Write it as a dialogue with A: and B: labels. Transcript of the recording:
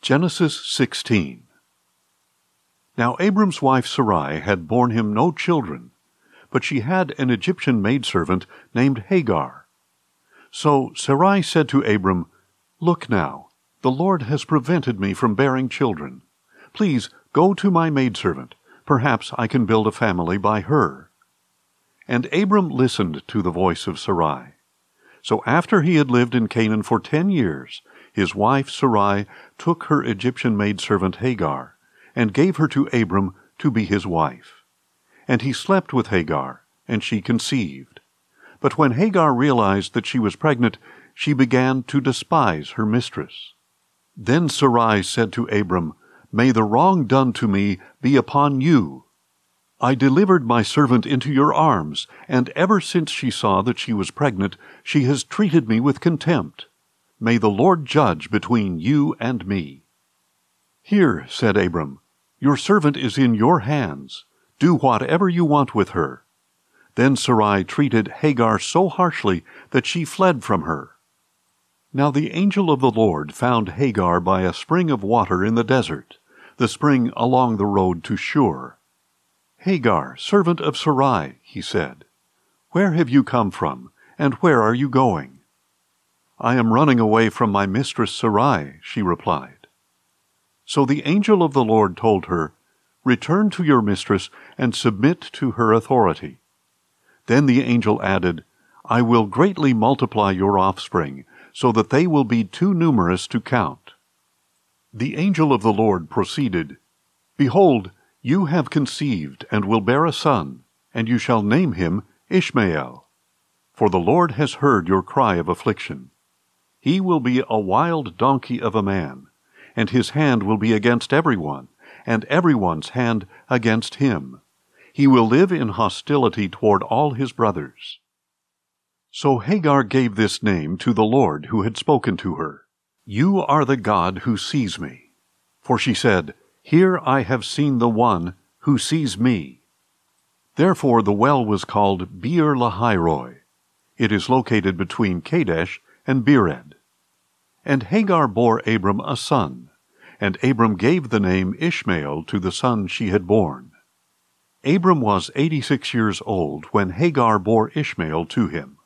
A: Genesis 16. Now Abram's wife Sarai had borne him no children, but she had an Egyptian maidservant named Hagar. So Sarai said to Abram, "Look now, the Lord has prevented me from bearing children. Please go to my maidservant. Perhaps I can build a family by her." And Abram listened to the voice of Sarai. So after he had lived in Canaan for 10 years, his wife Sarai took her Egyptian maidservant Hagar, and gave her to Abram to be his wife. And he slept with Hagar, and she conceived. But when Hagar realized that she was pregnant, she began to despise her mistress. Then Sarai said to Abram, "May the wrong done to me be upon you. I delivered my servant into your arms, and ever since she saw that she was pregnant, she has treated me with contempt. May the Lord judge between you and me." "Here," said Abram, "your servant is in your hands. Do whatever you want with her." Then Sarai treated Hagar so harshly that she fled from her. Now the angel of the Lord found Hagar by a spring of water in the desert, the spring along the road to Shur. "Hagar, servant of Sarai," he said, "where have you come from, and where are you going?" "I am running away from my mistress Sarai," she replied. So the angel of the Lord told her, "Return to your mistress and submit to her authority." Then the angel added, "I will greatly multiply your offspring, so that they will be too numerous to count." The angel of the Lord proceeded, "Behold, you have conceived and will bear a son, and you shall name him Ishmael. For the Lord has heard your cry of affliction. He will be a wild donkey of a man, and his hand will be against everyone, and everyone's hand against him. He will live in hostility toward all his brothers." So Hagar gave this name to the Lord who had spoken to her, "You are the God who sees me." For she said, "Here I have seen the one who sees me." Therefore the well was called Beer Lahairoi. It is located between Kadesh and Bered. And Hagar bore Abram a son, and Abram gave the name Ishmael to the son she had born. Abram was 86 years old when Hagar bore Ishmael to him.